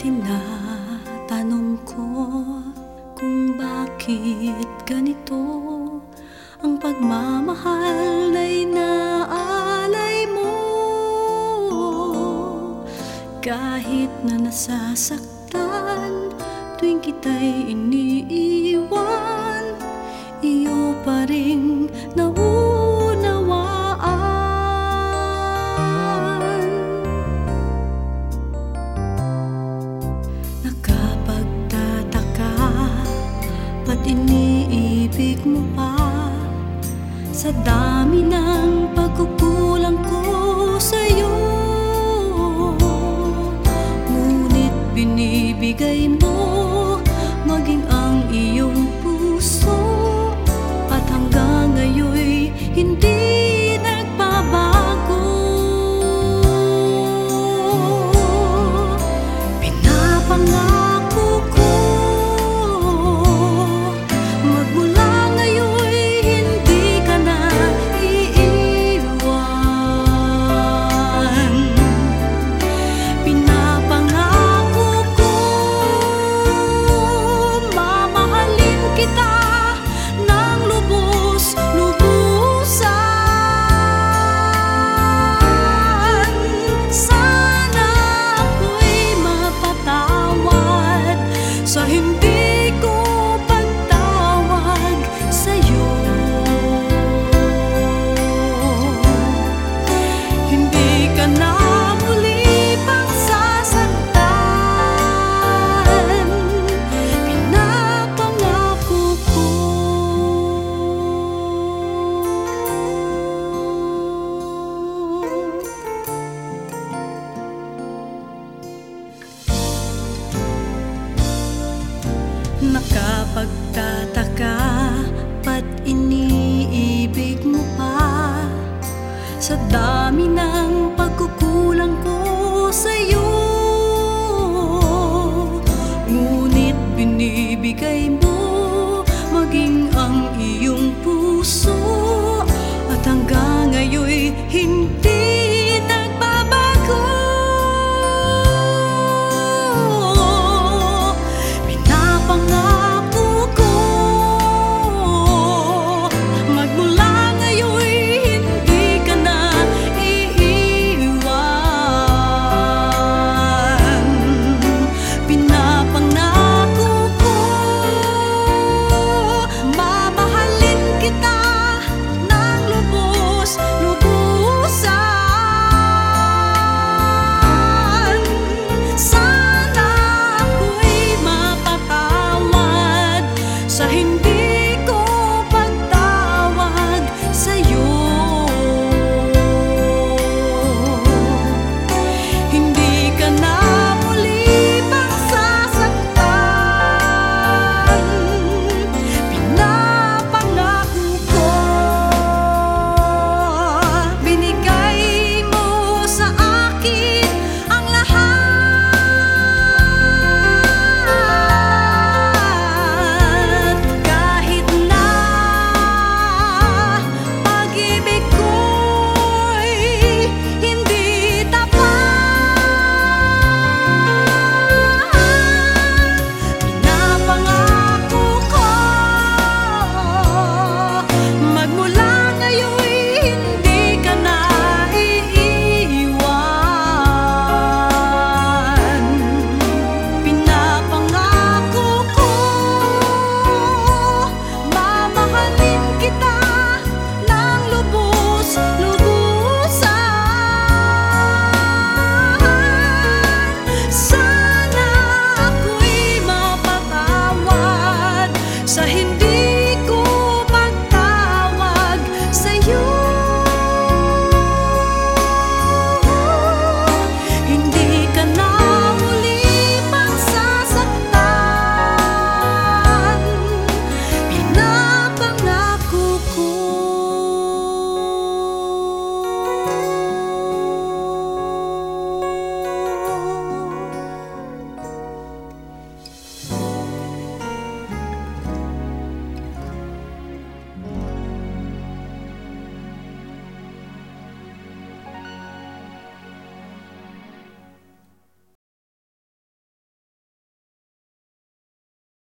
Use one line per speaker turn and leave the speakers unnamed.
Tinatanong ko kung bakit ganito ang pagmamahal na inaalay mo. Kahit na nasasaktan tuwing kita'y iniiwan, iyo pa rin naunawaan. Nakapagtataka, ba't iniibig mo pa? Sa dami ng pagkukulang ko sa'yo, ngunit binibigay mo maging ang iyong puso, at hanggang ngayon'y hindi nagbabago. Pinapangako ko magmula ngayon'y hindi ka na iiwan. Pinapangako ko mamahalin kita ng lubos-lubusan. Sana ako'y mapatawad sa hindi ko pagtawag sa'yo. Hindi ka na muli pagsasaktan, pinapangako ko. Nakapagtataka,